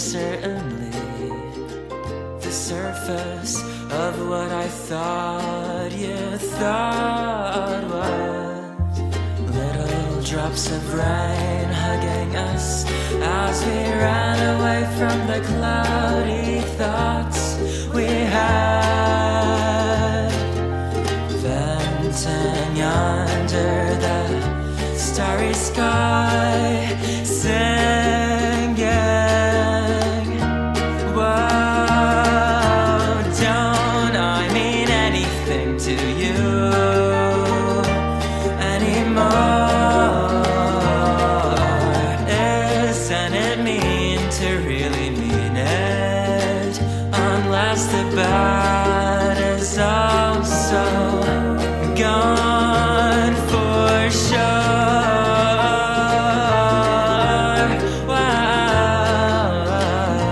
certainly the surface of what I thought you thought was little drops of rain hugging us as we ran away from the cloudy thoughts we had. Venting under the starry sky, singing, whoa, don't I mean anything to you anymore? Isn't it mean to really mean it, unless the bad is also gone for sure? Wow.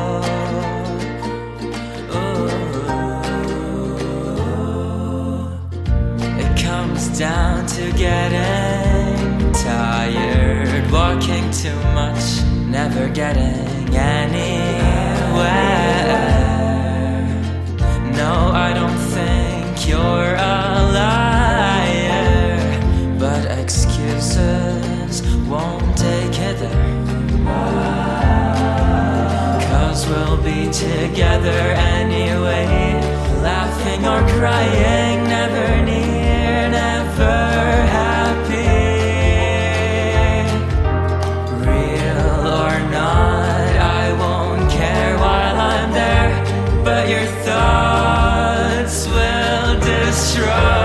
Oh. It comes down to getting tired, walking too much, never getting anywhere. No, I don't think you're a liar, but excuses won't take it there. 'Cause we'll be together anyway, laughing or crying, never near, never happy. Real or not, I won't care while I'm there, but your thoughts will destroy